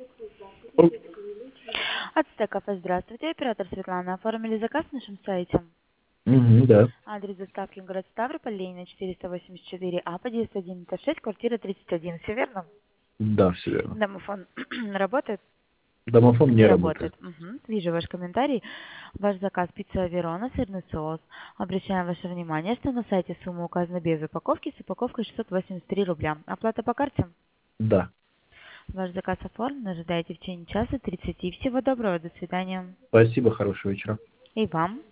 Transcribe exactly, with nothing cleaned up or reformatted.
Ацтек кафе, здравствуйте. Оператор Светлана. Оформили заказ на нашем сайте. Мгм, да. Адрес доставки город Ставрополь, Ленина четыреста восемьдесят четыре А, подъезд один, этаж шесть, квартира тридцать один. Все верно? Да, все верно. Домофон работает? Домофон не Не работает. работает. Мгм. Вижу ваш комментарий. Ваш заказ пицца Верона, сырный соус. Обращаем ваше внимание, что на сайте сумма указана без упаковки, с упаковкой шестьсот восемьдесят три рубля. Оплата по карте? Да. Ваш заказ оформлен. Ожидайте в течение часа тридцати. Всего доброго. До свидания. Спасибо, хорошего вечера. И вам.